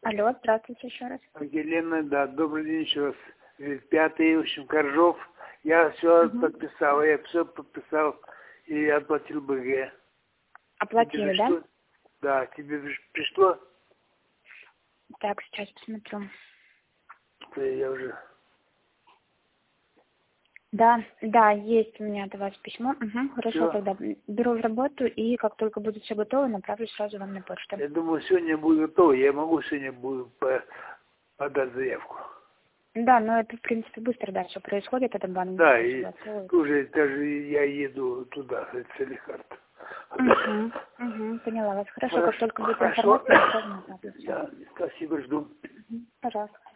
Алло, здравствуйте еще раз. Елена, да, добрый день еще раз. 5-й, в общем, Коржов. Я все подписал, и оплатил БГ. Оплатили, да? Пришло? Да, тебе пришло? Так, сейчас посмотрю. Я уже... Да, есть у меня от вас письмо. Хорошо, Всё. тогда беру в работу, и как только будет все готово, направлю сразу вам на почту. Я думаю, сегодня будет готово. Я могу сегодня подать заявку. Да, но это, в принципе, быстро дальше происходит, этот банк. Да, и уже даже я еду туда, с лекарств. Поняла вас. Хорошо, Хорошо, как только будет информация, я сразу направлю. Да, спасибо, жду. Пожалуйста.